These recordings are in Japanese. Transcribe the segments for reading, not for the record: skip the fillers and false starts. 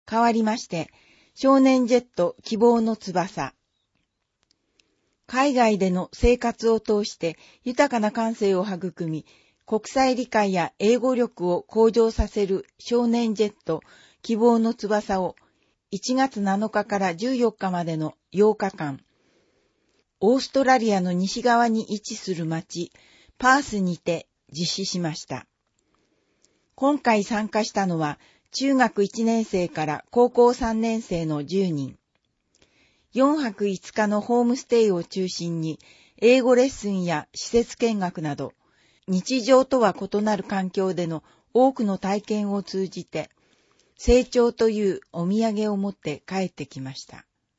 代わりまして、少年ジェット希望の翼。海外での生活を通して豊かな感性を育み、国際理解や英語力を向上させる少年ジェット希望の翼を1月7日から14日までの8日間、オーストラリアの西側に位置する町、パースにて実施しました。今回参加したのは、中学1年生から高校3年生の10人。4泊5日のホームステイを中心に、英語レッスンや施設見学など、日常とは異なる環境での多くの体験を通じて、成長というお土産を持って帰ってきました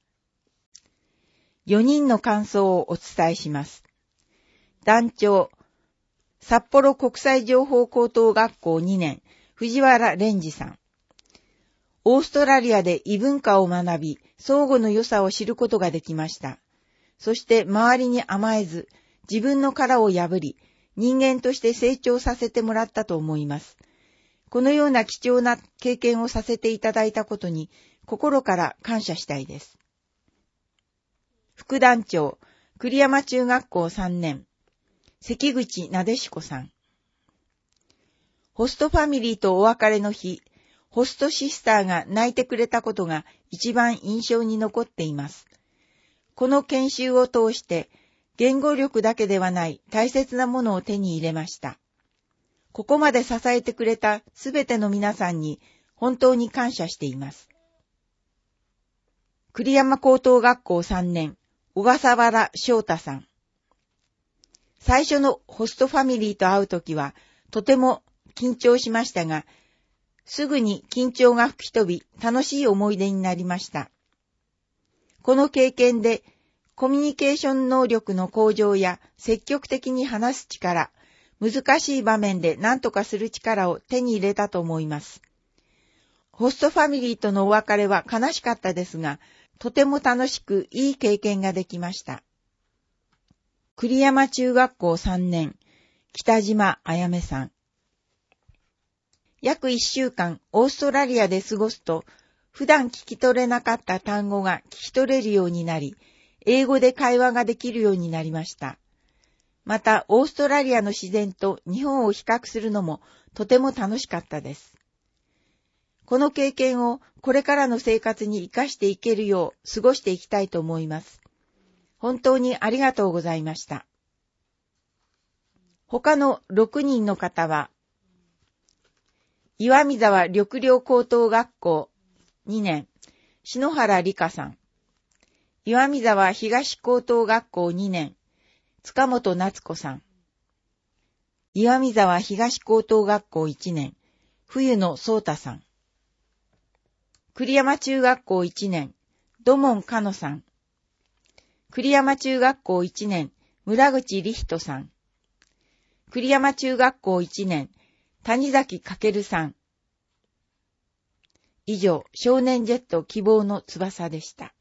。4人の感想をお伝えします。団長、札幌国際情報高等学校2年、藤原蓮司さん。オーストラリアで異文化を学び、相互の良さを知ることができました。そして周りに甘えず、自分の殻を破り、人間として成長させてもらったと思います。このような貴重な経験をさせていただいたことに、心から感謝したいです。副団長、栗山中学校3年、関口なでしこさん。ホストファミリーとお別れの日、ホストシスターが泣いてくれたことが一番印象に残っています。この研修を通して、言語力だけではない大切なものを手に入れました。ここまで支えてくれたすべての皆さんに本当に感謝しています。栗山高等学校3年、小笠原翔太さん。最初のホストファミリーと会うときは、とても緊張しましたが、すぐに緊張が吹き飛び、楽しい思い出になりました。この経験で、コミュニケーション能力の向上や積極的に話す力、難しい場面で何とかする力を手に入れたと思います。ホストファミリーとのお別れは悲しかったですが、とても楽しくいい経験ができました。栗山中学校3年、北島あやめさん。約1週間オーストラリアで過ごすと、普段聞き取れなかった単語が聞き取れるようになり、英語で会話ができるようになりました。また、オーストラリアの自然と日本を比較するのもとても楽しかったです。この経験をこれからの生活に生かしていけるよう過ごしていきたいと思います。本当にありがとうございました。他の6人の方は、岩見沢緑陵高等学校2年、篠原理香さん。岩見沢東高等学校2年、塚本夏子さん。岩見沢東高等学校1年、冬野聡太さん。栗山中学校1年、土門かのさん。栗山中学校1年、村口理人さん。栗山中学校1年、谷崎翔さん。以上、少年ジェット希望の翼でした。